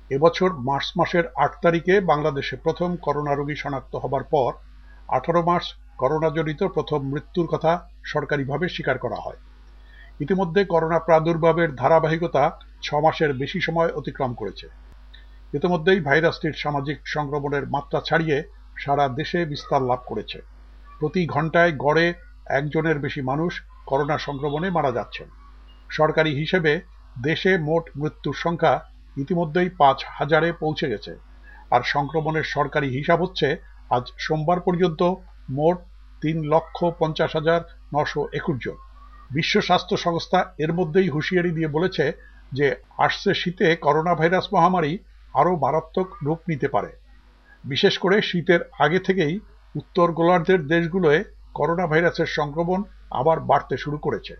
এবছর মার্চ মাসের ৮ তারিখে বাংলাদেশে প্রথম করোনা রোগী শনাক্ত হবার পর ১৮ মার্চ করোনাজনিত প্রথম মৃত্যুর কথা সরকারিভাবে স্বীকার করা হয়। ইতিমধ্যে করোনা প্রাদুর্ভাবের ধারাবাহিকতা ৬ মাসের বেশি সময় অতিক্রম করেছে। ইতিমধ্যেই ভাইরাসটির সামাজিক সংক্রমণের মাত্রা ছাড়িয়ে সারা দেশে বিস্তার লাভ করেছে। প্রতি ঘন্টায় গড়ে একজনের বেশি মানুষ করোনা সংক্রমণে মারা যাচ্ছেন। সরকারি হিসেবে দেশে মোট মৃত্যুর সংখ্যা ইতিমধ্যেই ৫,০০০-এ পৌঁছে গেছে, আর সংক্রমণের সরকারি হিসাব হচ্ছে আজ সোমবার পর্যন্ত মোট ৩,৫০,৯২১ জন। বিশ্ব স্বাস্থ্য সংস্থা এর মধ্যেই হুঁশিয়ারি দিয়ে বলেছে যে আসছে শীতে করোনা ভাইরাস মহামারী আরও মারাত্মক রূপ নিতে পারে। বিশেষ করে শীতের আগে থেকেই উত্তর গোলার্ধের দেশগুলোয় করোনা ভাইরাসের সংক্রমণ আবার বাড়তে শুরু করেছে।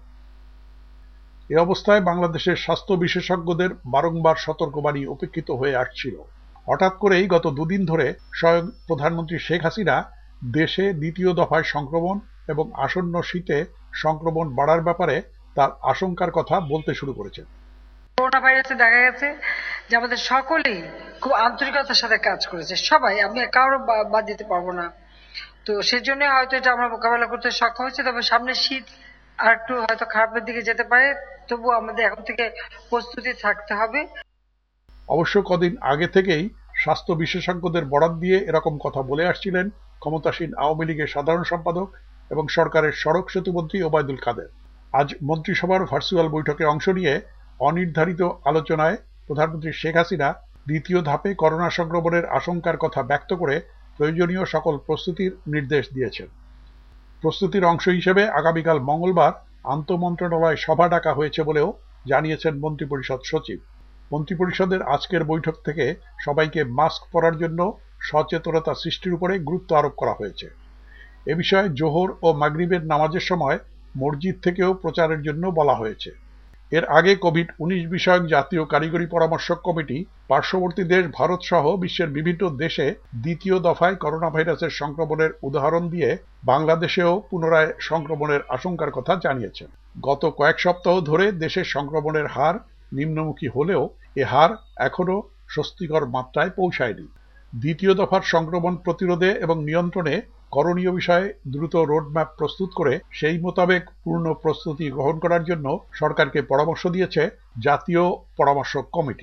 এ অবস্থায় বাংলাদেশের স্বাস্থ্য বিশেষজ্ঞদের বারংবার সতর্কবাণী উপেক্ষিত হয়ে আসছিল। হঠাৎ করেই গত দুদিন ধরে স্বয়ং প্রধানমন্ত্রী শেখ হাসিনা দেশে দ্বিতীয় দফায় সংক্রমণ এবং আসন্ন শীতে সংক্রমণ বাড়ার ব্যাপারে তার আশঙ্কার কথা বলতে শুরু করেছেন। করোনা ভাইরাসে দেখা গেছে যে আমাদের সকলেই খুব আন্তরিকতার সাথে কাজ করেছে, সবাই, আমি কারো বাদ দিতে পারবো না। তো সেজন্য হয়তো এটা আমরা মোকাবেলা করতে সক্ষম হয়েছে। তবে সামনে শীত আর একটু হয়তো খারাপের দিকে যেতে পারে, তবু আমাদের এখন থেকে প্রস্তুতি থাকতে হবে। অবশ্য কদিন আগে থেকেই স্বাস্থ্য বিশেষজ্ঞদের বরাত দিয়ে এরকম কথা বলে আসছিলেন ক্ষমতাসীন আওয়ামী লীগের সাধারণ সম্পাদক এবং সরকারের সড়ক সেতু মন্ত্রী ওবায়দুল কাদের। আজ মন্ত্রিসভার ভার্চুয়াল বৈঠকে অংশ নিয়ে অনির্ধারিত আলোচনায় প্রধানমন্ত্রী শেখ হাসিনা দ্বিতীয় ধাপে করোনা সংক্রমণের আশঙ্কার কথা ব্যক্ত করে প্রয়োজনীয় সকল প্রস্তুতির নির্দেশ দিয়েছেন। প্রস্তুতির অংশ হিসেবে আগামীকাল মঙ্গলবার আন্তঃমন্ত্রণালয় সভা ডাকা হয়েছে বলেও জানিয়েছেন মন্ত্রিপরিষদ সচিব। মন্ত্রিপরিষদের আজকের বৈঠক থেকে সবাইকে মাস্ক পরার জন্য সচেতনতা সৃষ্টির উপরে গুরুত্ব আরোপ করা হয়েছে। এ বিষয়ে জোহর ও মাগরিবের নামাজের সময় মসজিদ থেকেও প্রচারের জন্য বলা হয়েছে। এর আগে কোভিড-১৯ বিষয়ক জাতীয় কারিগরি পরামর্শক কমিটি পার্শ্ববর্তী দেশ ভারত সহ বিশ্বের বিভিন্ন দেশে দ্বিতীয় দফায় করোনা ভাইরাসের সংক্রমণের উদাহরণ দিয়ে বাংলাদেশেও পুনরায় সংক্রমণের আশঙ্কার কথা জানিয়েছে। গত কয়েক সপ্তাহ ধরে দেশে সংক্রমণের হার নিম্নমুখী হলেও এ হার এখনও স্বস্তিকর মাত্রায় পৌঁছায়নি। দ্বিতীয় দফার সংক্রমণ প্রতিরোধে এবং নিয়ন্ত্রণে করণীয় বিষয়ে দ্রুত রোডম্যাপ প্রস্তুত করে সেই মোতাবেক পূর্ণ প্রস্তুতি গ্রহণ করার জন্য সরকারকে পরামর্শ দিয়েছে জাতীয় পরামর্শক কমিটি।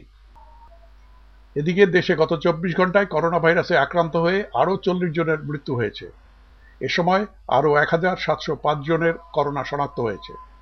এদিকে দেশে গত ২৪ ঘন্টায় করোনা ভাইরাসে আক্রান্ত হয়ে আরও ৪০ জনের মৃত্যু হয়েছে। এ সময় আরও ১,৭০৫ জনের করোনা শনাক্ত হয়েছে।